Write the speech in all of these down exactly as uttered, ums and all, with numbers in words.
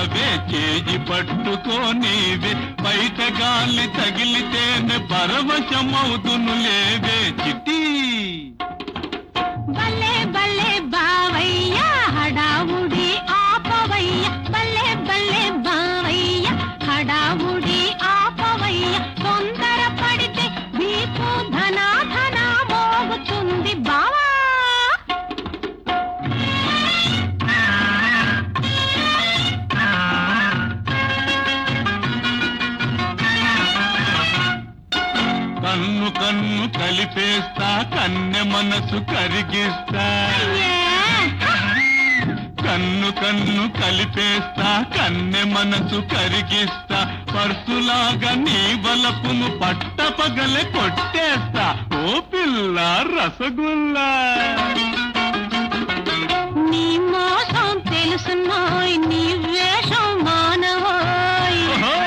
రావే చేయి పట్టుకోనివే బయట గాలి తగిలితేనే పరవశమవుతును లేవే చిట్టి బల్లే బల్లే బావయ్య హడావుడి ఆపవయ్య బల్లే బల్లే బావయ్య హడావుడి ఆపవయ్య తొందర పడితే వీపు ధనా ధనా మోగుతుంది బావా కన్ను కన్ను కలిపేస్తా కన్నె మనసు కరిగిస్తా కన్ను కన్ను కలిపేస్తా కన్నె మనసు కరిగిస్తా పర్సులాగా నీ వలపును పట్టపగలే కొట్టేస్తా ఓ పిల్ల రసగుల్లా నీ మోసం తెలుసున్నోయ్ నీ వేషం మానవోయ్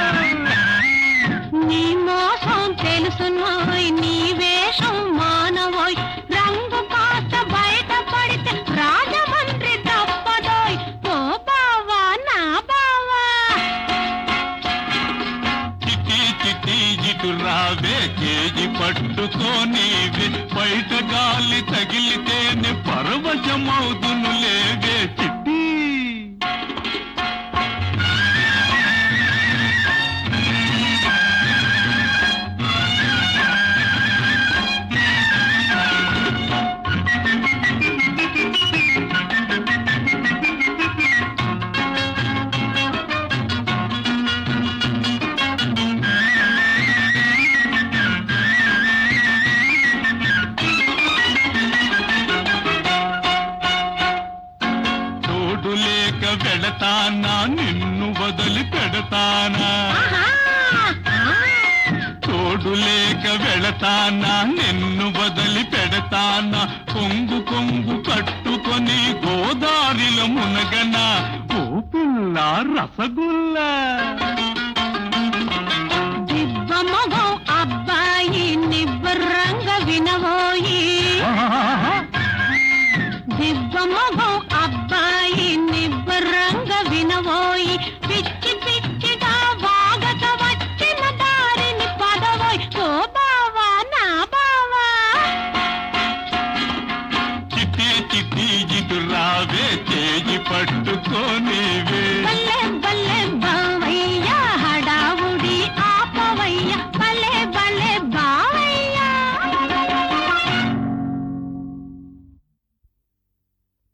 నీ మోసం తెలుసున్నోయ్ నీ వేషం మానవోయ్ రంగు కాస్త బయట పడితే రాజమండ్రి తప్పదోయ్ ఓ బావా నా బావా చిట్టి చిట్టి ఇటు రావే కేజీ పట్టుకోనివే బయట గాలి తగిలితేనే పరవశమవుతును లేవే చిట్టి లేక వెడతానా నిన్ను వదిలి పెడతానా తోడు లేక వెళతానా నిన్ను వదిలి పెడతానా కొంగు కొంగు కట్టుకొని గోదారిలో మునగనా ఓ పిల్ల రసగుల్లా దిబ్బ మగం అబ్బాయి నిబ్బరంగ వినవోయి దిబ్బ మగం అబ్బాయి నిబ్బరంగ వినవోయి